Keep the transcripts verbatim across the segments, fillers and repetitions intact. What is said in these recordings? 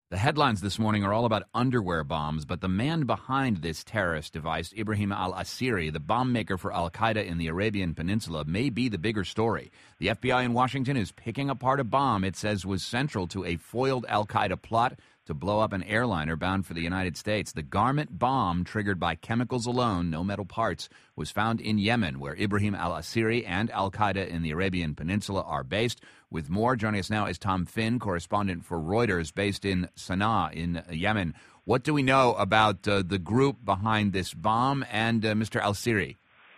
The headlines this morning are all about underwear bombs, but the man behind this terrorist device, Ibrahim al-Asiri, the bomb maker for al-Qaeda in the Arabian Peninsula, may be the bigger story. The F B I in Washington is picking apart a bomb it says was central to a foiled al-Qaeda plot to blow up an airliner bound for the United States. The garment bomb, triggered by chemicals alone, no metal parts, was found in Yemen, where Ibrahim al-Asiri and al-Qaeda in the Arabian Peninsula are based. With more, joining us now is Tom Finn, correspondent for Reuters, based in Sana'a in Yemen. What do we know about uh, the group behind this bomb and uh, Mister al-Asiri?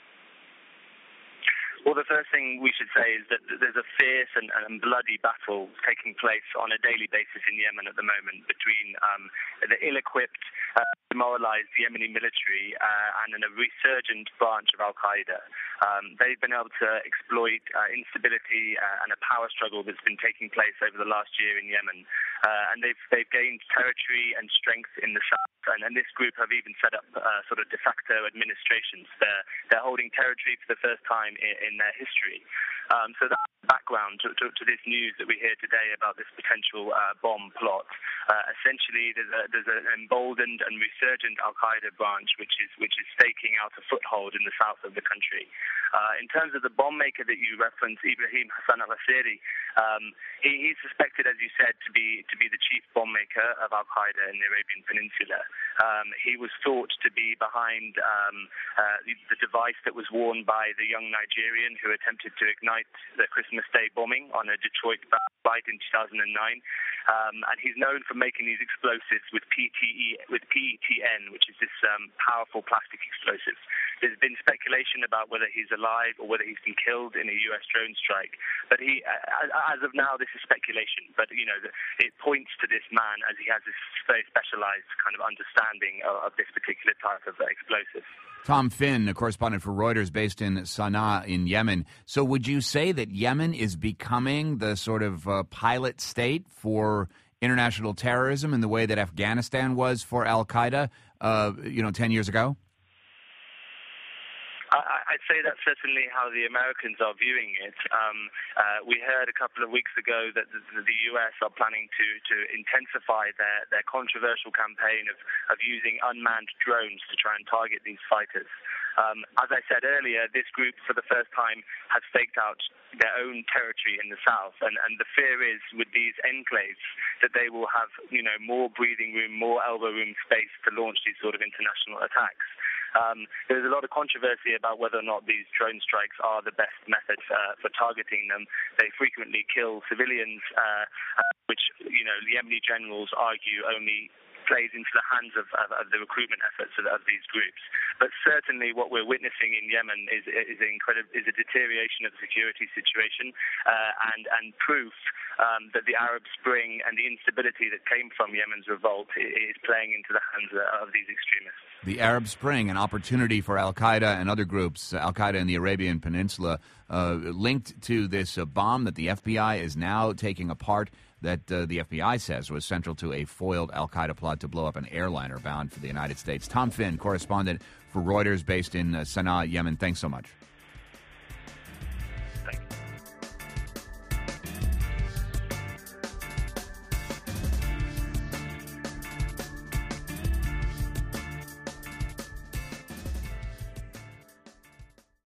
Well, the first thing we should say is that there's a fierce and, and bloody battle taking place on a daily basis in Yemen at the moment between um, the ill-equipped, uh, demoralized Yemeni military uh, and a resurgent branch of al-Qaeda. Um, they've been able to exploit uh, instability uh, and a power struggle that's been taking place over the last year in Yemen. Uh, and they've, they've gained territory and strength in the south. And, and this group have even set up uh, sort of de facto administrations. They're, they're holding territory for the first time in, in their history. Um, so that's the background to, to, to this news that we hear today about this potential uh, bomb plot. Uh, essentially, there's, a, there's an emboldened and resurgent al-Qaeda branch which is which is staking out a foothold in the south of the country. Uh, in terms of the bomb maker that you referenced, Ibrahim Hassan al-Asiri, um, he, he's suspected, as you said, to be to be the chief bomb maker of al-Qaeda in the Arabian Peninsula. Um, he was thought to be behind um, uh, the, the device that was worn by the young Nigerian who attempted to ignite the Christmas Day bombing on a Detroit flight in two thousand nine. Um, and he's known for making these explosives with P T E, with P E T N, which is this um, powerful plastic explosive. There's been speculation about whether he's alive or whether he's been killed in a U S drone strike. But he, as of now, this is speculation. But, you know, it points to this man as he has this very specialized kind of understanding of, of this particular type of explosive. Tom Finn, a correspondent for Reuters based in Sana'a in Yemen. So would you say that Yemen is becoming the sort of uh, pilot state for international terrorism in the way that Afghanistan was for al-Qaeda, uh, you know, ten years ago? I'd say that's certainly how the Americans are viewing it. Um, uh, we heard a couple of weeks ago that the, the U S are planning to, to intensify their, their controversial campaign of, of using unmanned drones to try and target these fighters. Um, as I said earlier, this group for the first time has staked out their own territory in the south, and, and the fear is with these enclaves that they will have, you know, more breathing room, more elbow room space to launch these sort of international attacks. Um, there's a lot of controversy about whether or not these drone strikes are the best method uh, for targeting them. They frequently kill civilians, uh, which, you know, Yemeni generals argue only plays into the hands of, of, of the recruitment efforts of, of these groups. But certainly what we're witnessing in Yemen is, is, incredible, is a deterioration of the security situation uh, and, and proof um, that the Arab Spring and the instability that came from Yemen's revolt is playing into the hands of these extremists. The Arab Spring, an opportunity for al-Qaeda and other groups, al-Qaeda in the Arabian Peninsula, uh, linked to this uh, bomb that the F B I is now taking apart, that uh, the F B I says was central to a foiled al-Qaeda plot to blow up an airliner bound for the United States. Tom Finn, correspondent for Reuters based in uh, Sana'a, Yemen. Thanks so much.